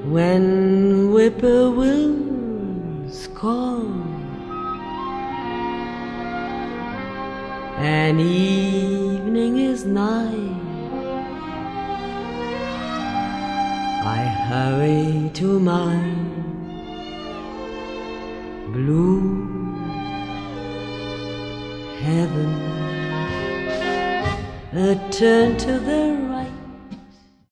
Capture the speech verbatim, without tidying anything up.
when whippoorwills call and evening is nigh, I hurry to my blue heaven. A turn to the right,